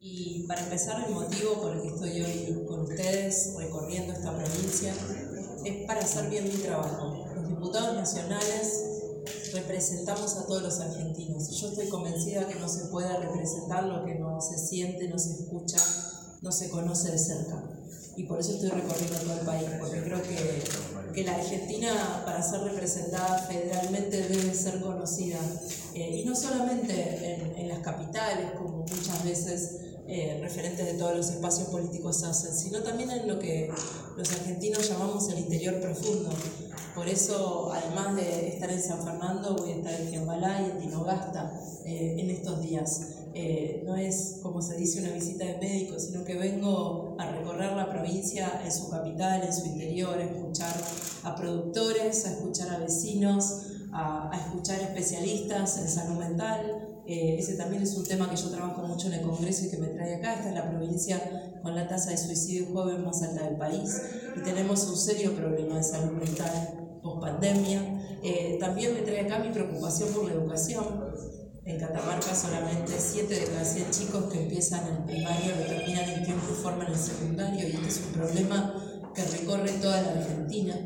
Y para empezar, el motivo por el que estoy hoy con ustedes recorriendo esta provincia es para hacer bien mi trabajo. Los diputados nacionales representamos a todos los argentinos. Yo estoy convencida que no se puede representar lo que no se siente, no se escucha, no se conoce de cerca. Y por eso estoy recorriendo todo el país, porque creo que la Argentina, para ser representada federalmente, debe ser conocida. Y no solamente en las capitales, como muchas veces referentes de todos los espacios políticos hacen, sino también en lo que los argentinos llamamos el interior profundo. Por eso, además de estar en San Fernando, voy a estar en Giambalá y en Tinogasta en estos días. No es, como se dice, una visita de médico, sino que vengo a recorrer la provincia en su capital, en su interior, a escuchar a productores, a escuchar a vecinos, a escuchar especialistas en salud mental. Ese también es un tema que yo trabajo mucho en el Congreso y que me trae acá. Esta es la provincia con la tasa de suicidio joven más alta del país y tenemos un serio problema de salud mental post-pandemia. También me trae acá mi preocupación por la educación. En Catamarca solamente 7 de cada 100 chicos que empiezan en primaria lo terminan en tiempo y forma en el secundario, y este es un problema que recorre toda la Argentina.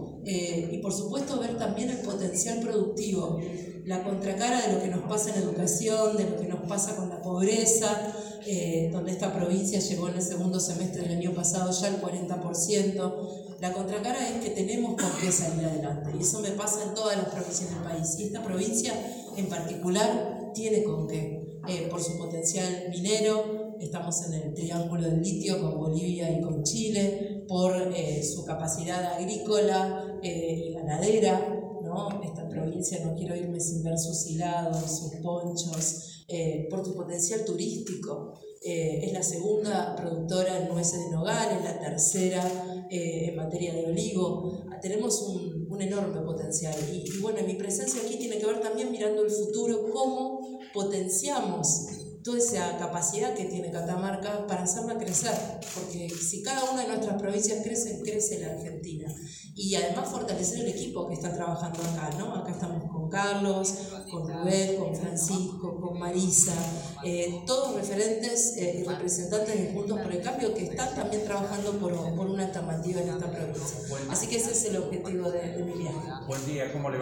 Y por supuesto ver también el potencial productivo, la contracara de lo que nos pasa en educación, de lo que nos pasa con la pobreza, donde esta provincia llegó en el segundo semestre del año pasado ya al 40%. La contracara es que tenemos con qué salir adelante, y eso me pasa en todas las provincias del país, y esta provincia en particular tiene con qué, por su potencial minero. Estamos en el triángulo del litio con Bolivia y con Chile, por su capacidad agrícola y ganadera, ¿no? Esta provincia, no quiero irme sin ver sus hilados, sus ponchos, por su potencial turístico. Es la segunda productora en nueces de nogal, es la tercera en materia de olivo. Tenemos un enorme potencial y bueno, mi presencia aquí tiene que ver también mirando el futuro, cómo potenciamos toda esa capacidad que tiene Catamarca para hacerla crecer, porque si cada una de nuestras provincias crece, crece la Argentina. Y además fortalecer el equipo que está trabajando acá, ¿no? Acá estamos con Carlos, con Rubén, con Francisco, con Marisa, todos referentes y representantes de Juntos por el Cambio que están también trabajando por una alternativa en esta provincia. Así que ese es el objetivo de mi viaje. Buen día, ¿cómo le va?